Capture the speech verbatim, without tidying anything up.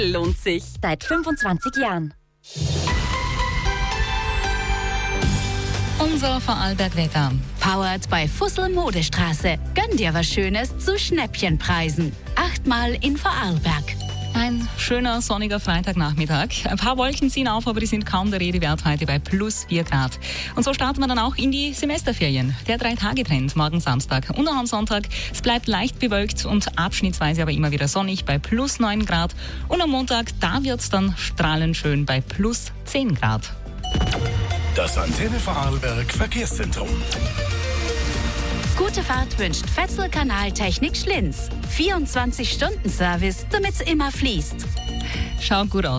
Fussel lohnt sich. Seit fünfundzwanzig Jahren. Unser Vorarlberg-Wetter. Powered bei Fussel Modestraße. Gönn dir was Schönes zu Schnäppchenpreisen. Achtmal in Vorarlberg. Ein schöner sonniger Freitagnachmittag. Ein paar Wolken ziehen auf, aber die sind kaum der Rede wert heute bei plus vier Grad. Und so starten wir dann auch in die Semesterferien. Der Drei-Tage-Trend morgen Samstag und am Sonntag. Es bleibt leicht bewölkt und abschnittsweise aber immer wieder sonnig bei plus neun Grad. Und am Montag, da wird es dann strahlend schön bei plus zehn Grad. Das Antenne Vorarlberg Verkehrszentrum. Gute Fahrt wünscht Fetzel Kanaltechnik Schlinz. vierundzwanzig Stunden Service, damit's immer fließt. Schaut gut aus.